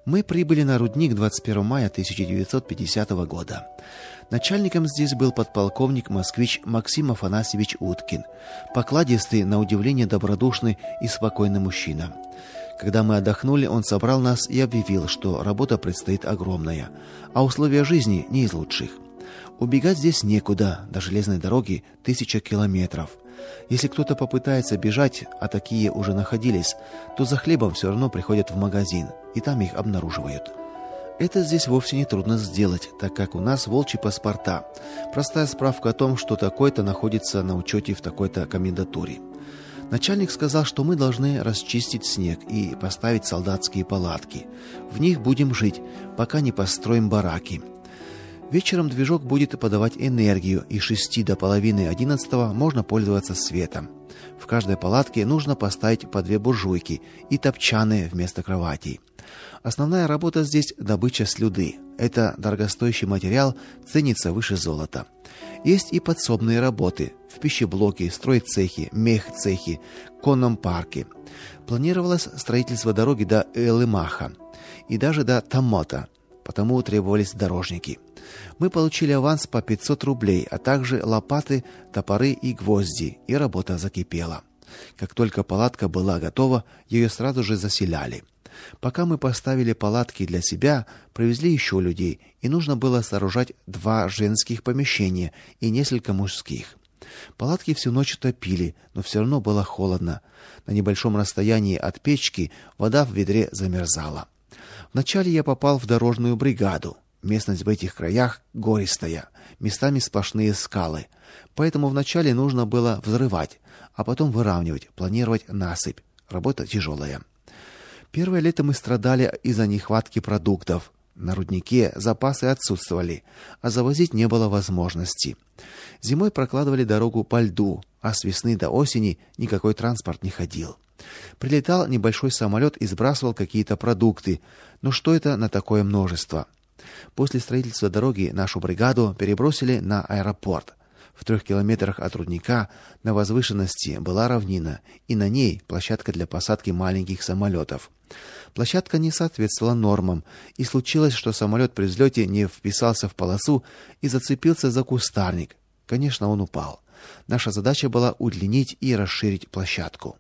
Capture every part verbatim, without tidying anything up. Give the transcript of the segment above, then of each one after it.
Мы прибыли на рудник двадцать первого мая тысяча девятьсот пятидесятого года. Начальником здесь был подполковник-москвич Максим Афанасьевич Уткин, покладистый, на удивление добродушный и спокойный мужчина. Когда мы отдохнули, он собрал нас и объявил, что работа предстоит огромная, а условия жизни не из лучших. Убегать здесь некуда, до железной дороги тысяча километров. Если кто-то попытается бежать, а такие уже находились, то за хлебом все равно приходят в магазин, и там их обнаруживают. Это здесь вовсе не трудно сделать, так как у нас волчьи паспорта. Простая справка о том, что такой-то находится на учете в такой-то комендатуре. Начальник сказал, что мы должны расчистить снег и поставить солдатские палатки. В них будем жить, пока не построим бараки. Вечером движок будет подавать энергию, и с шести до половины одиннадцатого можно пользоваться светом. В каждой палатке нужно поставить по две буржуйки и топчаны вместо кроватей. Основная работа здесь добыча слюды. Это дорогостоящий материал, ценится выше золота. Есть и подсобные работы в пищеблоке, стройцехе, мехцехе, конном парке. Планировалось строительство дороги до Элымаха и даже до Тамота, потому требовались дорожники. Мы получили аванс по пятьсот рублей, а также лопаты, топоры и гвозди, и работа закипела. Как только палатка была готова, ее сразу же заселяли. Пока мы поставили палатки для себя, привезли еще людей, и нужно было сооружать два женских помещения и несколько мужских. Палатки всю ночь топили, но все равно было холодно. На небольшом расстоянии от печки вода в ведре замерзала. Вначале я попал в дорожную бригаду. Местность в этих краях гористая, местами сплошные скалы. Поэтому вначале нужно было взрывать, а потом выравнивать, планировать насыпь. Работа тяжелая. Первое лето мы страдали из-за нехватки продуктов. На руднике запасы отсутствовали, а завозить не было возможности. Зимой прокладывали дорогу по льду, а с весны до осени никакой транспорт не ходил. Прилетал небольшой самолет и сбрасывал какие-то продукты. Но что это на такое множество? После строительства дороги нашу бригаду перебросили на аэропорт. В трех километрах от рудника на возвышенности была равнина, и на ней площадка для посадки маленьких самолетов. Площадка не соответствовала нормам, и случилось, что самолет при взлете не вписался в полосу и зацепился за кустарник. Конечно, он упал. Наша задача была удлинить и расширить площадку.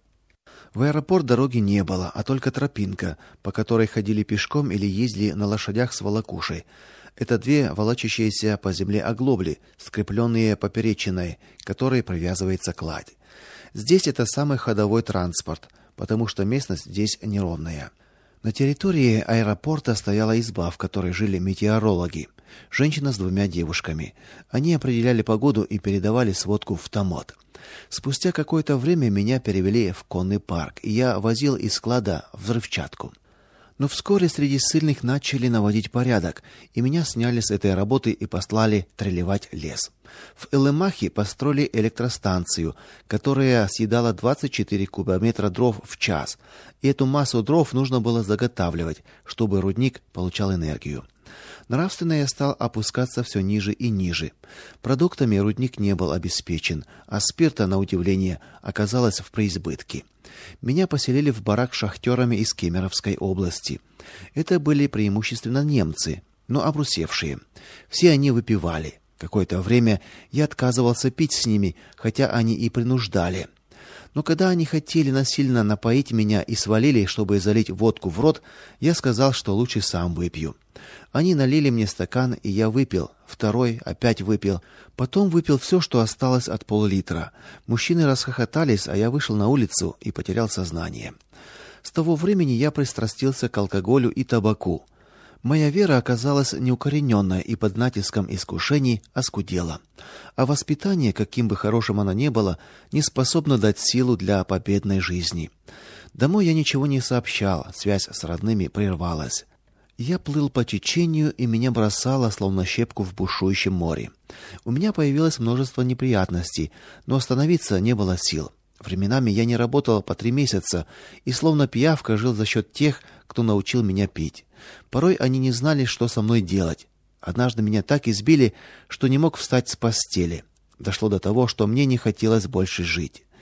В аэропорт дороги не было, а только тропинка, по которой ходили пешком или ездили на лошадях с волокушей. Это две волочащиеся по земле оглобли, скрепленные поперечиной, к которой привязывается кладь. Здесь это самый ходовой транспорт, потому что местность здесь неровная. На территории аэропорта стояла изба, в которой жили метеорологи. Женщина с двумя девушками. Они определяли погоду и передавали сводку в Томот. Спустя какое-то время меня перевели в конный парк, и я возил из склада взрывчатку. Но вскоре среди ссыльных начали наводить порядок, и меня сняли с этой работы и послали трелевать лес. В Элымахе построили электростанцию, которая съедала двадцать четыре кубометра дров в час, и эту массу дров нужно было заготавливать, чтобы рудник получал энергию. Нравственно я стал опускаться все ниже и ниже. Продуктами рудник не был обеспечен, а спирта, на удивление, оказалось в преизбытке. Меня поселили в барак с шахтерами из Кемеровской области. Это были преимущественно немцы, но обрусевшие. Все они выпивали. Какое-то время я отказывался пить с ними, хотя они и принуждали. Но когда они хотели насильно напоить меня и свалили, чтобы залить водку в рот, я сказал, что лучше сам выпью. Они налили мне стакан, и я выпил, второй опять выпил, потом выпил все, что осталось от пол-литра. Мужчины расхохотались, а я вышел на улицу и потерял сознание. С того времени я пристрастился к алкоголю и табаку. Моя вера оказалась неукорененная и под натиском искушений оскудела. А воспитание, каким бы хорошим оно ни было, не способно дать силу для победной жизни. Домой я ничего не сообщал, связь с родными прервалась. Я плыл по течению, и меня бросало, словно щепку в бушующем море. У меня появилось множество неприятностей, но остановиться не было сил. Временами я не работал по три месяца, и словно пиявка жил за счет тех, кто научил меня пить. Порой они не знали, что со мной делать. Однажды меня так избили, что не мог встать с постели. Дошло до того, что мне не хотелось больше жить.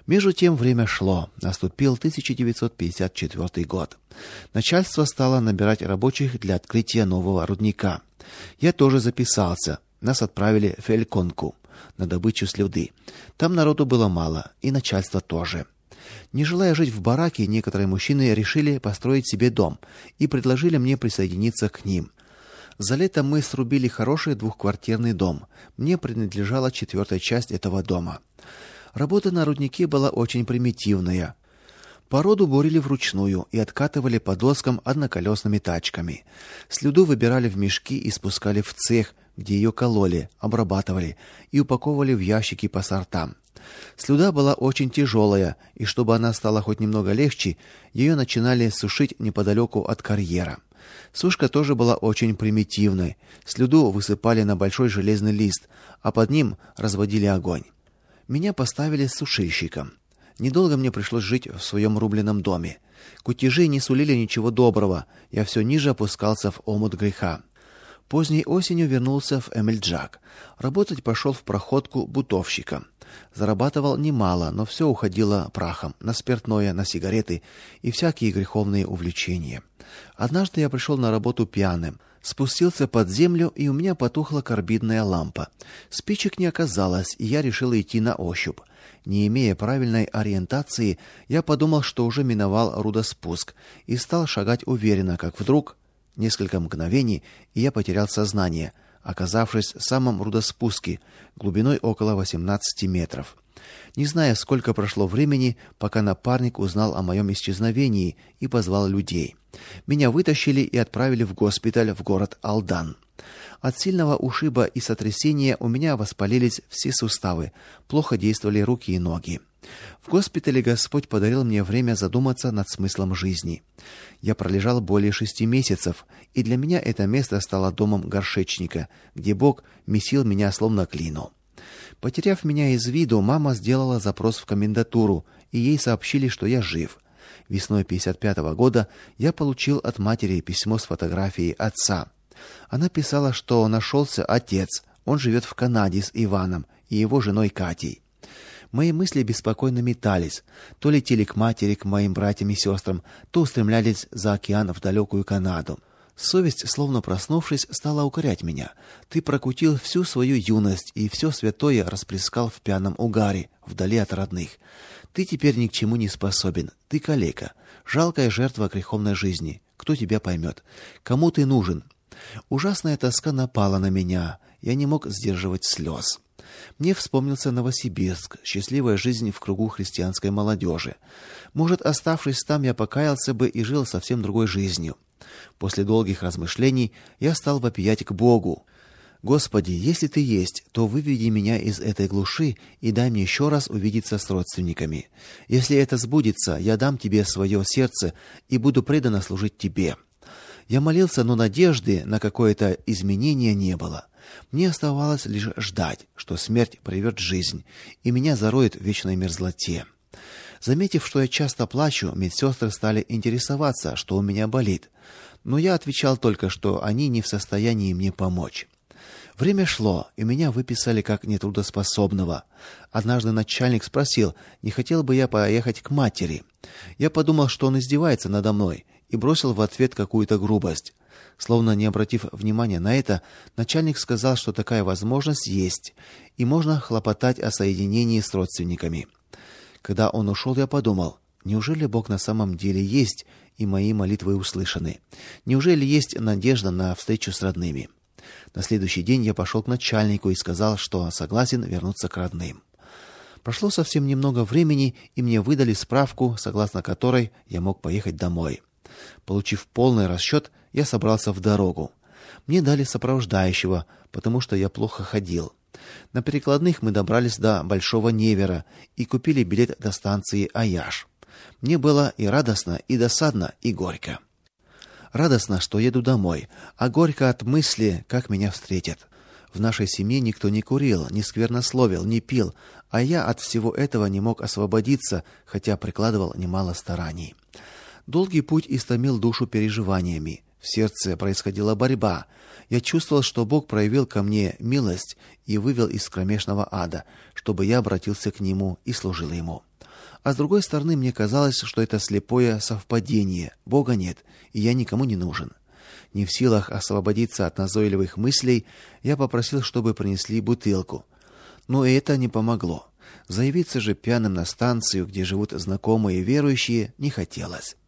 Между тем время шло. Наступил тысяча девятьсот пятьдесят четвёртый год. Начальство стало набирать рабочих для открытия нового рудника. Я тоже записался. Нас отправили в Эльконку на добычу слюды. Там народу было мало, и начальство тоже. Не желая жить в бараке, некоторые мужчины решили построить себе дом и предложили мне присоединиться к ним. За лето мы срубили хороший двухквартирный дом. Мне принадлежала четвертая часть этого дома. Работа на руднике была очень примитивная. Породу бурили вручную и откатывали по доскам одноколесными тачками. Слюду выбирали в мешки и спускали в цех, где ее кололи, обрабатывали и упаковывали в ящики по сортам. Слюда была очень тяжелая, и чтобы она стала хоть немного легче, ее начинали сушить неподалеку от карьера. Сушка тоже была очень примитивной. Слюду высыпали на большой железный лист, а под ним разводили огонь. Меня поставили сушильщиком. Недолго мне пришлось жить в своем рубленном доме. Кутежи не сулили ничего доброго. Я все ниже опускался в омут греха. Поздней осенью вернулся в Эмельджак. Работать пошел в проходку бутовщика. Зарабатывал немало, но все уходило прахом на спиртное, на сигареты и всякие греховные увлечения. Однажды я пришел на работу пьяным. Спустился под землю, и у меня потухла карбидная лампа. Спичек не оказалось, и я решил идти на ощупь. Не имея правильной ориентации, я подумал, что уже миновал рудоспуск, и стал шагать уверенно, как вдруг несколько мгновений, и я потерял сознание, оказавшись в самом рудоспуске, глубиной около восемнадцати метров. Не зная, сколько прошло времени, пока напарник узнал о моем исчезновении и позвал людей. Меня вытащили и отправили в госпиталь в город Алдан. От сильного ушиба и сотрясения у меня воспалились все суставы, плохо действовали руки и ноги. В госпитале Господь подарил мне время задуматься над смыслом жизни. Я пролежал более шести месяцев, и для меня это место стало домом горшечника, где Бог месил меня словно глину. Потеряв меня из виду, мама сделала запрос в комендатуру, и ей сообщили, что я жив. Весной пятьдесят пятого года я получил от матери письмо с фотографией отца. Она писала, что нашелся отец. Он живет в Канаде с Иваном и его женой Катей. Мои мысли беспокойно метались, то летели к матери, к моим братьям и сестрам, то устремлялись за океан в далекую Канаду. Совесть, словно проснувшись, стала укорять меня. Ты прокутил всю свою юность и все святое расплескал в пьяном угаре, вдали от родных. Ты теперь ни к чему не способен. Ты калека, жалкая жертва греховной жизни. Кто тебя поймет? Кому ты нужен? Ужасная тоска напала на меня. Я не мог сдерживать слез. Мне вспомнился Новосибирск, счастливая жизнь в кругу христианской молодежи. Может, оставшись там, я покаялся бы и жил совсем другой жизнью. После долгих размышлений я стал вопиять к Богу. Господи, если ты есть, то выведи меня из этой глуши и дай мне еще раз увидеться с родственниками. Если это сбудется, я дам тебе свое сердце и буду преданно служить тебе. Я молился, но надежды на какое-то изменение не было. Мне оставалось лишь ждать, что смерть прервет жизнь, и меня зароет в вечной мерзлоте. Заметив, что я часто плачу, медсестры стали интересоваться, что у меня болит. Но я отвечал только, что они не в состоянии мне помочь. Время шло, и меня выписали как нетрудоспособного. Однажды начальник спросил, не хотел бы я поехать к матери. Я подумал, что он издевается надо мной, и бросил в ответ какую-то грубость. Словно не обратив внимания на это, начальник сказал, что такая возможность есть, и можно хлопотать о соединении с родственниками. Когда он ушел, я подумал, неужели Бог на самом деле есть, и мои молитвы услышаны? Неужели есть надежда на встречу с родными? На следующий день я пошел к начальнику и сказал, что согласен вернуться к родным. Прошло совсем немного времени, и мне выдали справку, согласно которой я мог поехать домой. Получив полный расчет, я собрался в дорогу. Мне дали сопровождающего, потому что я плохо ходил. На перекладных мы добрались до Большого Невера и купили билет до станции Аяш. Мне было и радостно, и досадно, и горько. Радостно, что еду домой, а горько от мысли, как меня встретят. В нашей семье никто не курил, не сквернословил, не пил, а я от всего этого не мог освободиться, хотя прикладывал немало стараний. Долгий путь истомил душу переживаниями. В сердце происходила борьба. Я чувствовал, что Бог проявил ко мне милость и вывел из кромешного ада, чтобы я обратился к нему и служил ему. А с другой стороны, мне казалось, что это слепое совпадение. Бога нет, и я никому не нужен. Не в силах освободиться от назойливых мыслей, я попросил, чтобы принесли бутылку. Но и это не помогло. Заявиться же пьяным на станцию, где живут знакомые верующие, не хотелось.